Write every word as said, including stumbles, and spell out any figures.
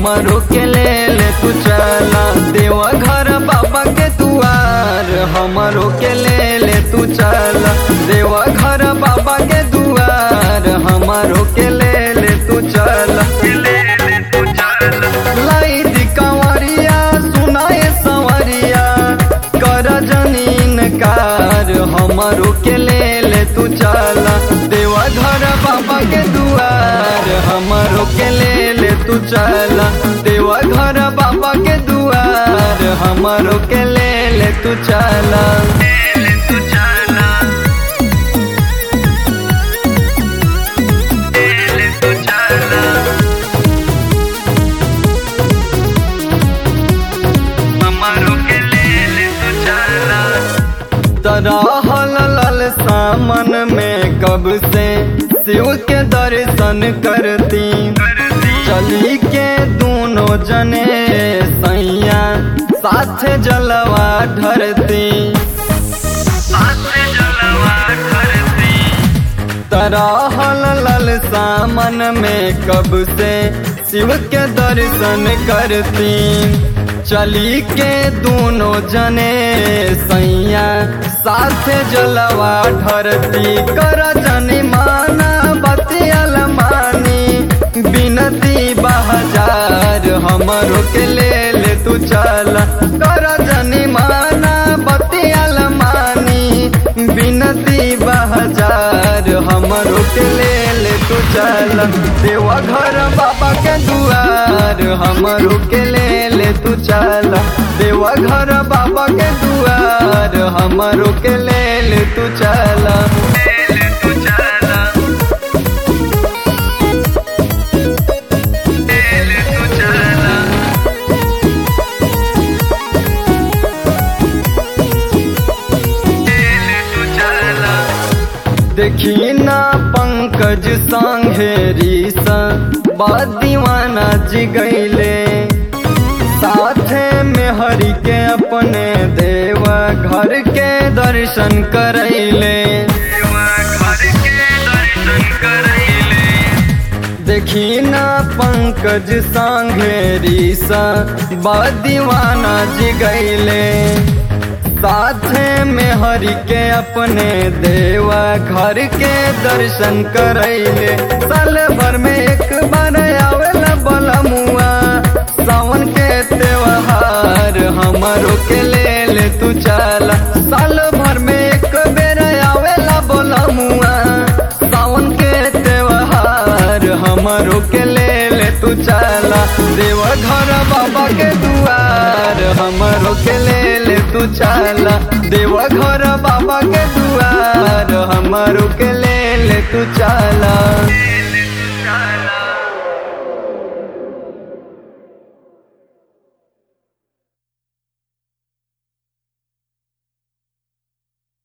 हमारो के ले ले तू चला देवा घर बाबा के दुआर हमारो के ले ले तू चला देवा घर बाबा के दुआर हमारो के ले ले तू चला लाई दी कंवरिया सुनाए संवरिया कर जनीन कार हमारो के ले ले तू चला देवा घर बाबा के दुआर हमारो के ले ले तू चला देवा घर बाबा के दुआर हमारो के ले ले तू चला रहल लल सामन में कब से शिव के दर्शन करती चली के दोनों जने सैया साथ जलवा ढरती रहल लल सामन में कब से शिव के दर्शन करती चली के दोनों जने सैया साथ जलवा ढरती कर जनी माना बतियल मानी बिनती बहजार हमारो के ले ले तू चला कर जनी माना बतियल मानी बिनती बहजार हमारो के ले ले तू चला देवा घर बाबा के दुआर हमारो के ले ले तू चला देवा घर बाबा के दुआर हमारो के ले ले तू चला देखी ना पंकज सांघेरी सा बात दीवाना जी गईले साथे में हरि के अपने देवा घर के दर्शन करैले देखी ना पंकज सांघेरी सा बात दीवाना जी गईले साथे में हरि के अपने देवा घर के दर्शन करैले साल भर में एक बार आवेला बलमुआ सावन के त्योहार हमारो के ले ले तू चला साल भर में एक बेर आवेला बलमुआ सावन के त्योहार हमारो के ले ले तू चला देवा घर बाबा के दुआर हमारो के ले ले तू चला देवा घर बाबा के दुआर हमारो के ले ले तू चला।